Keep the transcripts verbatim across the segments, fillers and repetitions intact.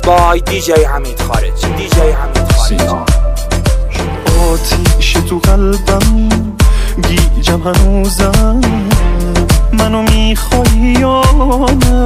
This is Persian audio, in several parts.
بای دی جی حمید خارجی. دی جی حمید خارجی. آتیش تو قلبم گیجم هنوزم، منو میخوای یا نه؟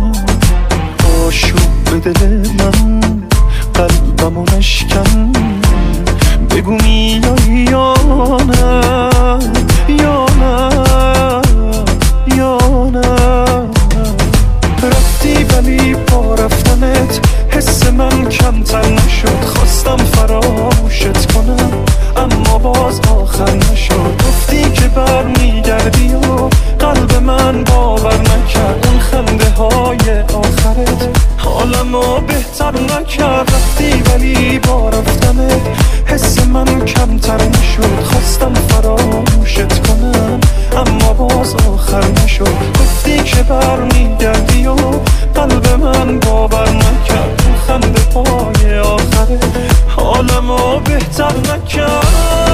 آشوب به دل من قلبمو نشکن، بگو میای یا نه؟ یا نه یا نه. رفتی ولی با رفتنت حس من کمتر نشد، خواستم فراموشت کنم اما باز آخر نشد. گفتی که برمیگردی و قلب من باور نکرد، اون خنده های آخرت حالمو بهتر نکرد. رفتی ولی با رفتنت حس من کمتر نشد، خواستم فراموشت کنم اما باز آخر نشد. گفتی که برمیگردی و قلب من باور نکرد، اون خنده های آخرت حالمو بهتر نکرد.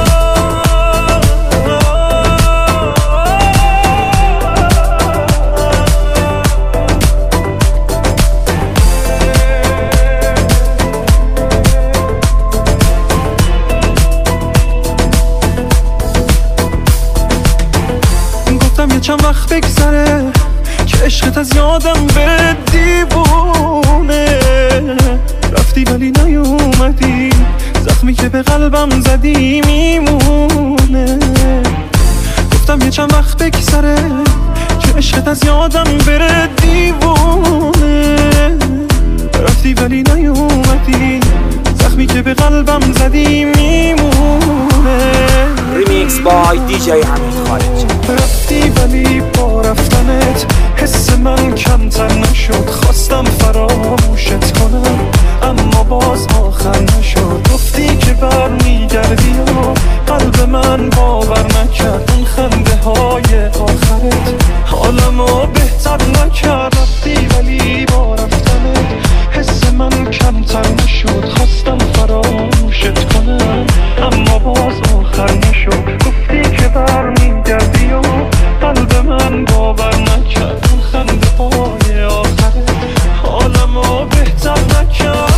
یه چند وقت بگذره که عشقت از یادم بره دیوونه. رفتی ولی نیومدی، زخمی که به قلبم زدی میمونه. گفتم یه چند وقت بگذره که عشقت از یادم بره دیوونه. رفتی ولی نیومدی، زخمی که به قلبم زدی میمونه. ریمیکس بای دی جی حمید خارجی. رفتی ولی با رفتنت حس من کمتر نشد، خواستم فراموشت کنم اما باز آخر نشد. گفتی که برمیگردی و قلب من باور نکرد، اون خنده های آخرت حالمو بهتر نکرد. رفتی ولی با رفتنت حس من کمتر نشد، خواستم فراموشت کنم اما باز آخر نشد. گفتی که برمیگردی و قلب من باور نکرد، اون خنده های آخرت حالمو بهتر نکرد.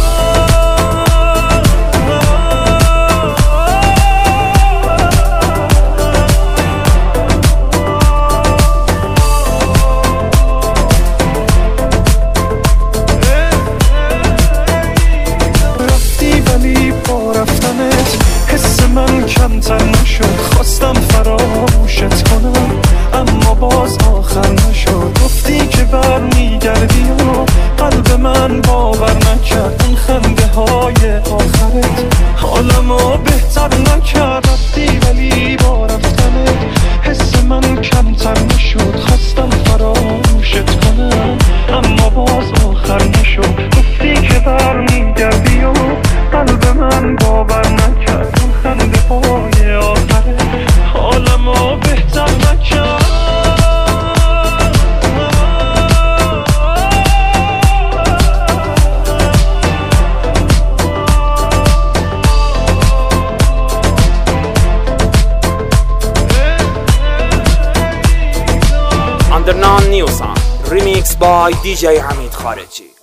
رفتی ولی با رفتنت حس من کمتر نشد، خواستم فراموشت کنم اما باز آخر نشد. گفتی که برمیگردی و قلب من باور نکرد، اون خنده های آخرت حالمو بهتر نکرد. رفتی ولی با رفتنت حس من کمتر نشد، خواستم فراموشت کنم اما باز آخر نشد. گفتی که برمیگردی و قلب من باور نکرد، اون خنده های آخرت حالمو بهتر نکرد. Under non new song. Remix by دی جی حمید خارجی.